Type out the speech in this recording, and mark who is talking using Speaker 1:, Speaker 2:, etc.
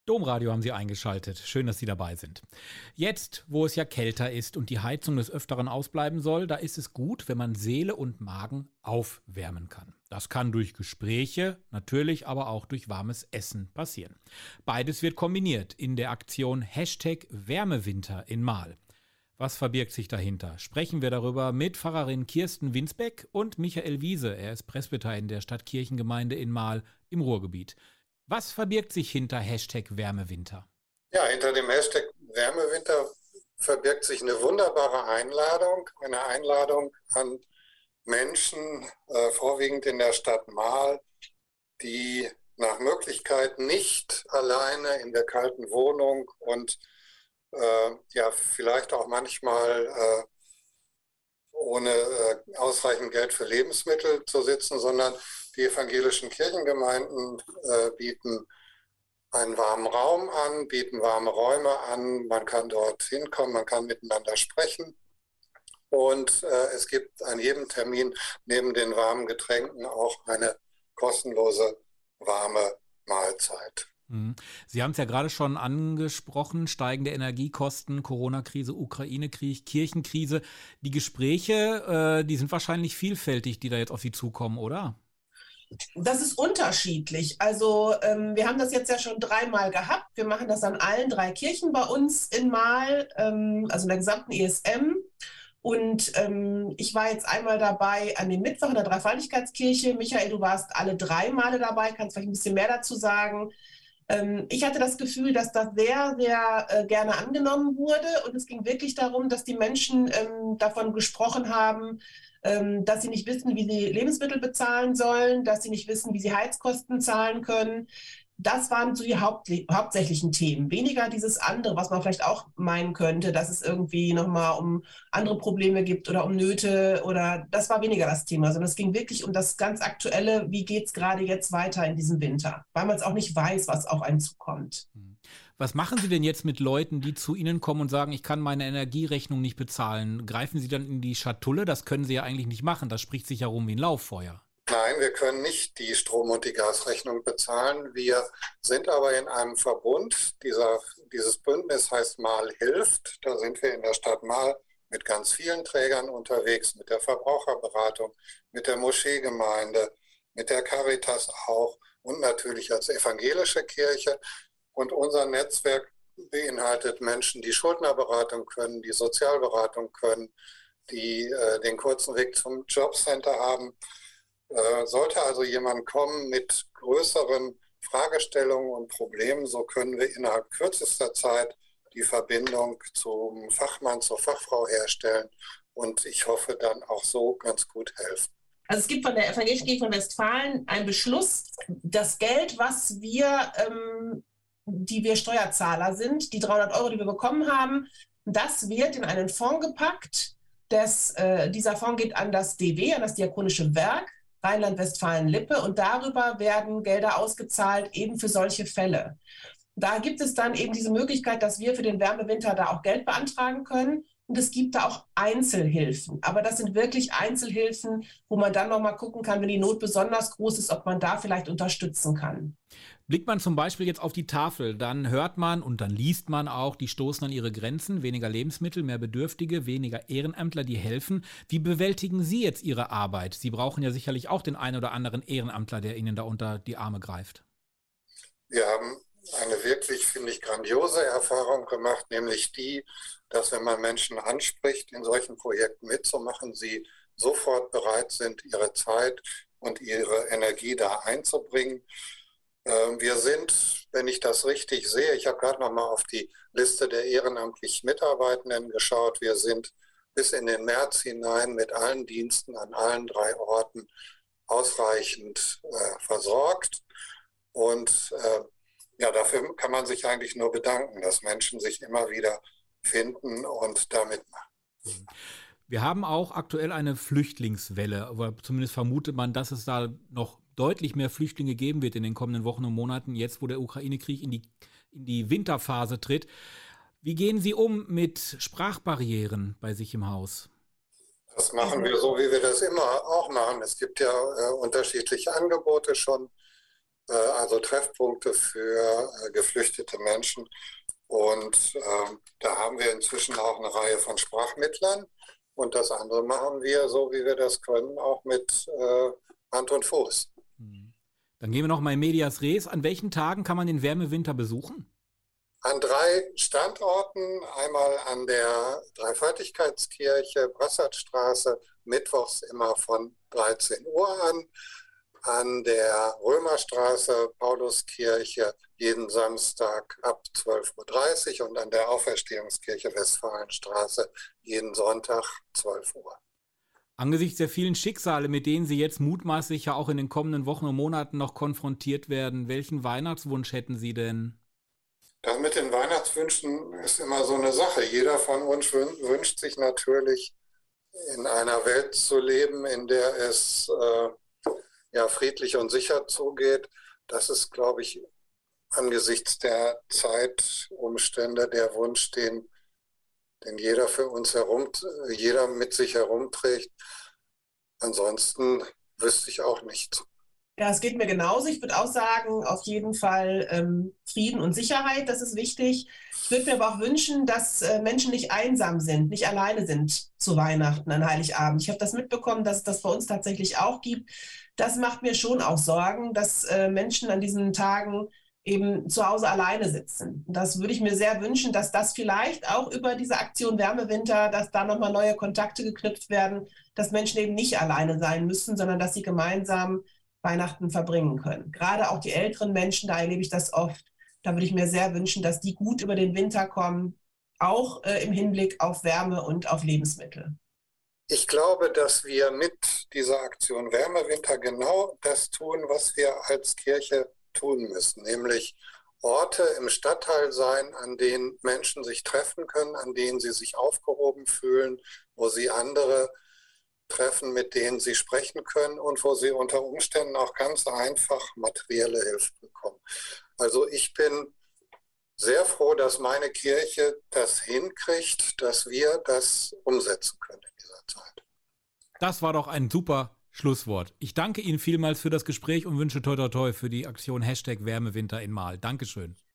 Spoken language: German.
Speaker 1: Domradio haben Sie eingeschaltet. Schön, dass Sie dabei sind. Jetzt, wo es ja kälter ist und die Heizung des Öfteren ausbleiben soll, da ist es gut, wenn man Seele und Magen aufwärmen kann. Das kann durch Gespräche, natürlich aber auch durch warmes Essen passieren. Beides wird kombiniert in der Aktion #Wärmewinter in Marl. Was verbirgt sich dahinter? Sprechen wir darüber mit Pfarrerin Kirsten Winsbeck und Michael Wiese. Er ist Presbyter in der Stadtkirchengemeinde in Marl im Ruhrgebiet. Was verbirgt sich hinter #Wärmewinter?
Speaker 2: Ja, hinter dem Hashtag Wärmewinter verbirgt sich eine wunderbare Einladung. Eine Einladung an Menschen, vorwiegend in der Stadt Marl, die nach Möglichkeit nicht alleine in der kalten Wohnung und vielleicht auch manchmal ohne ausreichend Geld für Lebensmittel zu sitzen, sondern die evangelischen Kirchengemeinden bieten einen warmen Raum an, bieten warme Räume an. Man kann dort hinkommen, man kann miteinander sprechen. Und es gibt an jedem Termin neben den warmen Getränken auch eine kostenlose warme Mahlzeit.
Speaker 1: Sie haben es ja gerade schon angesprochen, steigende Energiekosten, Corona-Krise, Ukraine-Krieg, Kirchenkrise. Die Gespräche, die sind wahrscheinlich vielfältig, die da jetzt auf Sie zukommen, oder?
Speaker 3: Das ist unterschiedlich. Also wir haben das jetzt ja schon 3-mal gehabt. Wir machen das an allen 3 Kirchen bei uns in Marl, also in der gesamten ESM. Und ich war jetzt einmal dabei an dem Mittwoch in der Dreifaltigkeitskirche. Michael, du warst alle 3 Male dabei. Kannst vielleicht ein bisschen mehr dazu sagen? Ich hatte das Gefühl, dass das sehr, sehr gerne angenommen wurde. Und es ging wirklich darum, dass die Menschen davon gesprochen haben, dass sie nicht wissen, wie sie Lebensmittel bezahlen sollen, dass sie nicht wissen, wie sie Heizkosten zahlen können. Das waren so die hauptsächlichen Themen. Weniger dieses andere, was man vielleicht auch meinen könnte, dass es irgendwie nochmal um andere Probleme gibt oder um Nöte oder das war weniger das Thema, sondern es ging wirklich um das ganz Aktuelle, wie geht es gerade jetzt weiter in diesem Winter, weil man es auch nicht weiß, was auf einen zukommt.
Speaker 1: Was machen Sie denn jetzt mit Leuten, die zu Ihnen kommen und sagen, ich kann meine Energierechnung nicht bezahlen? Greifen Sie dann in die Schatulle? Das können Sie ja eigentlich nicht machen. Das spricht sich ja rum wie ein Lauffeuer.
Speaker 2: Nein, wir können nicht die Strom- und die Gasrechnung bezahlen. Wir sind aber in einem Verbund. Dieses Bündnis heißt Marl hilft. Da sind wir in der Stadt Marl mit ganz vielen Trägern unterwegs, mit der Verbraucherberatung, mit der Moscheegemeinde, mit der Caritas auch und natürlich als evangelische Kirche. Und unser Netzwerk beinhaltet Menschen, die Schuldnerberatung können, die Sozialberatung können, die den kurzen Weg zum Jobcenter haben. Sollte also jemand kommen mit größeren Fragestellungen und Problemen, so können wir innerhalb kürzester Zeit die Verbindung zum Fachmann, zur Fachfrau herstellen und ich hoffe dann auch so ganz gut helfen.
Speaker 3: Also es gibt von der Evangelischen Kirche von Westfalen einen Beschluss, das Geld, was wir, die wir Steuerzahler sind, die 300 €, die wir bekommen haben, das wird in einen Fonds gepackt. Dieser Fonds geht an das DW, an das Diakonische Werk, Rheinland-Westfalen-Lippe und darüber werden Gelder ausgezahlt eben für solche Fälle. Da gibt es dann eben diese Möglichkeit, dass wir für den Wärmewinter da auch Geld beantragen können und es gibt da auch Einzelhilfen. Aber das sind wirklich Einzelhilfen, wo man dann nochmal gucken kann, wenn die Not besonders groß ist, ob man da vielleicht unterstützen kann.
Speaker 1: Blickt man zum Beispiel jetzt auf die Tafel, dann hört man und dann liest man auch, die stoßen an ihre Grenzen, weniger Lebensmittel, mehr Bedürftige, weniger Ehrenamtler, die helfen. Wie bewältigen Sie jetzt Ihre Arbeit? Sie brauchen ja sicherlich auch den einen oder anderen Ehrenamtler, der Ihnen da unter die Arme greift.
Speaker 2: Wir haben eine wirklich, finde ich, grandiose Erfahrung gemacht, nämlich die, dass wenn man Menschen anspricht, in solchen Projekten mitzumachen, sie sofort bereit sind, ihre Zeit und ihre Energie da einzubringen. Wir sind, wenn ich das richtig sehe, ich habe gerade noch mal auf die Liste der ehrenamtlich Mitarbeitenden geschaut, wir sind bis in den März hinein mit allen Diensten an allen 3 Orten ausreichend versorgt. Und dafür kann man sich eigentlich nur bedanken, dass Menschen sich immer wieder finden und da mitmachen.
Speaker 1: Wir haben auch aktuell eine Flüchtlingswelle, aber zumindest vermutet man, dass es da noch deutlich mehr Flüchtlinge geben wird in den kommenden Wochen und Monaten, jetzt wo der Ukraine-Krieg in die Winterphase tritt. Wie gehen Sie um mit Sprachbarrieren bei sich im Haus?
Speaker 2: Das machen wir so, wie wir das immer auch machen. Es gibt ja unterschiedliche Angebote schon. also Treffpunkte für geflüchtete Menschen. Und da haben wir inzwischen auch eine Reihe von Sprachmittlern. Und das andere machen wir, so wie wir das können, auch mit Hand und Fuß.
Speaker 1: Dann gehen wir noch mal in medias res. An welchen Tagen kann man den Wärmewinter besuchen?
Speaker 2: An 3 Standorten, einmal an der Dreifaltigkeitskirche, Brassatzstraße, mittwochs immer von 13 Uhr an der Römerstraße, Pauluskirche, jeden Samstag ab 12:30 Uhr und an der Auferstehungskirche Westfalenstraße jeden Sonntag 12 Uhr.
Speaker 1: Angesichts der vielen Schicksale, mit denen Sie jetzt mutmaßlich ja auch in den kommenden Wochen und Monaten noch konfrontiert werden, welchen Weihnachtswunsch hätten Sie denn?
Speaker 2: Das mit den Weihnachtswünschen ist immer so eine Sache. Jeder von uns wünscht sich natürlich, in einer Welt zu leben, in der es friedlich und sicher zugeht. Das ist, glaube ich, angesichts der Zeitumstände der Wunsch, den jeder für uns jeder mit sich herumträgt. Ansonsten wüsste ich auch nichts.
Speaker 3: Ja, es geht mir genauso. Ich würde auch sagen, auf jeden Fall Frieden und Sicherheit, das ist wichtig. Ich würde mir aber auch wünschen, dass Menschen nicht einsam sind, nicht alleine sind zu Weihnachten, an Heiligabend. Ich habe das mitbekommen, dass es das bei uns tatsächlich auch gibt. Das macht mir schon auch Sorgen, dass Menschen an diesen Tagen eben zu Hause alleine sitzen. Das würde ich mir sehr wünschen, dass das vielleicht auch über diese Aktion Wärmewinter, dass da nochmal neue Kontakte geknüpft werden, dass Menschen eben nicht alleine sein müssen, sondern dass sie gemeinsam Weihnachten verbringen können. Gerade auch die älteren Menschen, da erlebe ich das oft. Da würde ich mir sehr wünschen, dass die gut über den Winter kommen, auch im Hinblick auf Wärme und auf Lebensmittel.
Speaker 2: Ich glaube, dass wir mit dieser Aktion Wärmewinter genau das tun, was wir als Kirche tun müssen, nämlich Orte im Stadtteil sein, an denen Menschen sich treffen können, an denen sie sich aufgehoben fühlen, wo sie andere treffen, mit denen sie sprechen können und wo sie unter Umständen auch ganz einfach materielle Hilfe bekommen. Also ich bin sehr froh, dass meine Kirche das hinkriegt, dass wir das umsetzen können in dieser Zeit.
Speaker 1: Das war doch ein super Schlusswort. Ich danke Ihnen vielmals für das Gespräch und wünsche toi toi toi für die Aktion #Wärmewinter in Marl. Dankeschön.